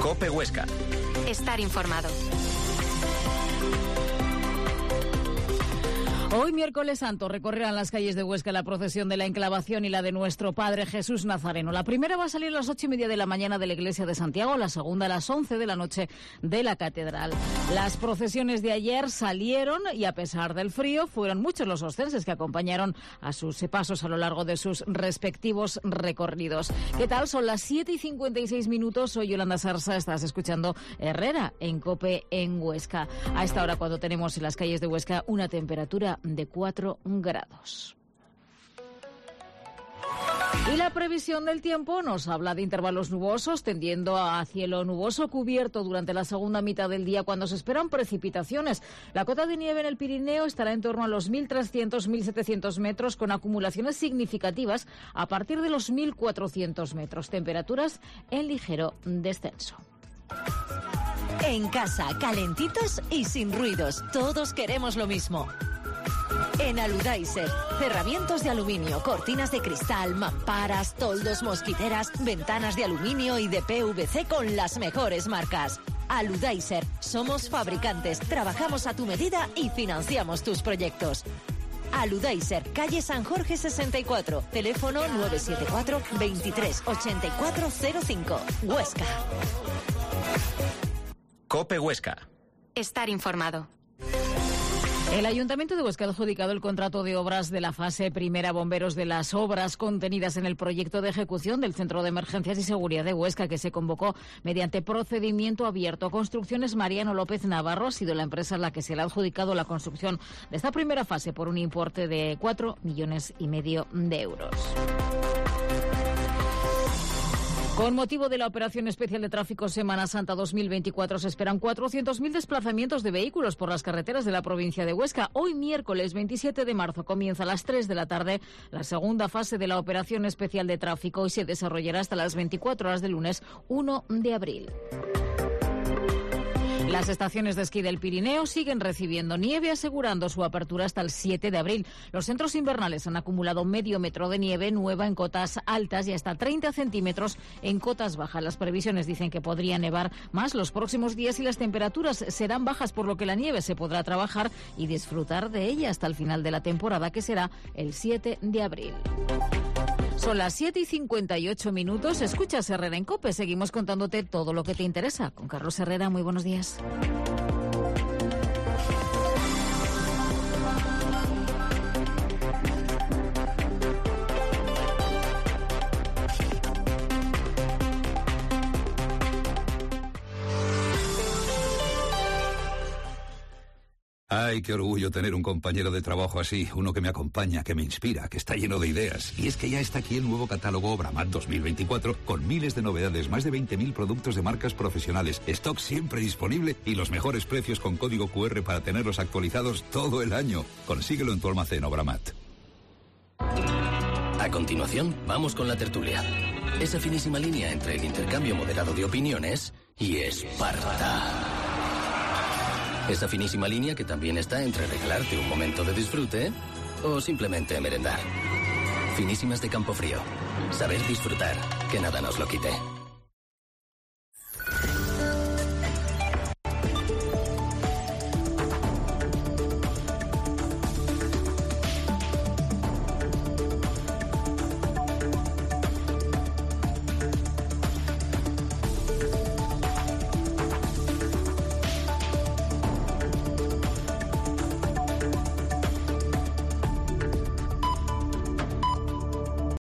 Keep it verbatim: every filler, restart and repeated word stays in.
COPE Huesca. Estar informado. Hoy, miércoles santo, recorrerán las calles de Huesca la procesión de la Enclavación y la de nuestro Padre Jesús Nazareno. La primera va a salir a las ocho y media de la mañana de la Iglesia de Santiago, la segunda a las once de la noche de la Catedral. Las procesiones de ayer salieron y, a pesar del frío, fueron muchos los oscenses que acompañaron a sus pasos a lo largo de sus respectivos recorridos. ¿Qué tal? Son las siete y cincuenta y seis minutos. Soy Yolanda Sarsa. Estás escuchando Herrera en COPE en Huesca. A esta hora, cuando tenemos en las calles de Huesca una temperatura de cuatro grados. Y la previsión del tiempo nos habla de intervalos nubosos tendiendo a cielo nuboso cubierto durante la segunda mitad del día, cuando se esperan precipitaciones. La cota de nieve en el Pirineo estará en torno a los mil trescientos a mil setecientos metros, con acumulaciones significativas a partir de los mil cuatrocientos metros. Temperaturas en ligero descenso. En casa, calentitos y sin ruidos. Todos queremos lo mismo. En Aludaiser, cerramientos de aluminio, cortinas de cristal, mamparas, toldos, mosquiteras, ventanas de aluminio y de P V C con las mejores marcas. Aludaiser, somos fabricantes, trabajamos a tu medida y financiamos tus proyectos. Aludaiser, calle San Jorge sesenta y cuatro, teléfono nueve siete cuatro, veintitrés, ochenta y cuatro cero cinco, Huesca. COPE Huesca. Estar informado. El Ayuntamiento de Huesca ha adjudicado el contrato de obras de la fase primera a bomberos de las obras contenidas en el proyecto de ejecución del Centro de Emergencias y Seguridad de Huesca, que se convocó mediante procedimiento abierto. Construcciones Mariano López Navarro ha sido la empresa a la que se le ha adjudicado la construcción de esta primera fase por un importe de cuatro millones y medio de euros. Con motivo de la Operación Especial de Tráfico Semana Santa dos mil veinticuatro se esperan cuatrocientos mil desplazamientos de vehículos por las carreteras de la provincia de Huesca. Hoy, miércoles veintisiete de marzo, comienza a las tres de la tarde la segunda fase de la Operación Especial de Tráfico y se desarrollará hasta las veinticuatro horas del lunes uno de abril. Las estaciones de esquí del Pirineo siguen recibiendo nieve, asegurando su apertura hasta el siete de abril. Los centros invernales han acumulado medio metro de nieve nueva en cotas altas y hasta treinta centímetros en cotas bajas. Las previsiones dicen que podría nevar más los próximos días y las temperaturas serán bajas, por lo que la nieve se podrá trabajar y disfrutar de ella hasta el final de la temporada, que será el siete de abril. Son las siete y cincuenta y ocho minutos. Escuchas Herrera en COPE. Seguimos contándote todo lo que te interesa. Con Carlos Herrera, muy buenos días. Ay, qué orgullo tener un compañero de trabajo así, uno que me acompaña, que me inspira, que está lleno de ideas. Y es que ya está aquí el nuevo catálogo Obramat dos mil veinticuatro, con miles de novedades, más de veinte mil productos de marcas profesionales, stock siempre disponible y los mejores precios con código cu erre para tenerlos actualizados todo el año. Consíguelo en tu almacén Obramat. A continuación, vamos con la tertulia. Esa finísima línea entre el intercambio moderado de opiniones y Esparta. Esa finísima línea que también está entre regalarte un momento de disfrute o simplemente merendar. Finísimas de Campofrío. Saber disfrutar, que nada nos lo quite.